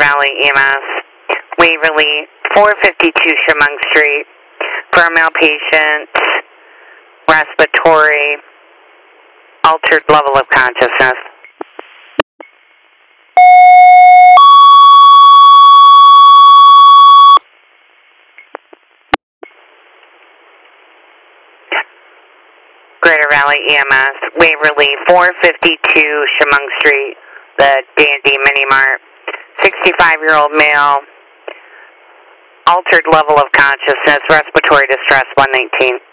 Valley EMS, Waverly, 452 Chemung Street, for a male patient, respiratory, altered level of consciousness. Greater Valley EMS, Waverly, 452 Chemung Street, the Dandy Mini Mart, 65-year-old male, altered level of consciousness, respiratory distress, 119.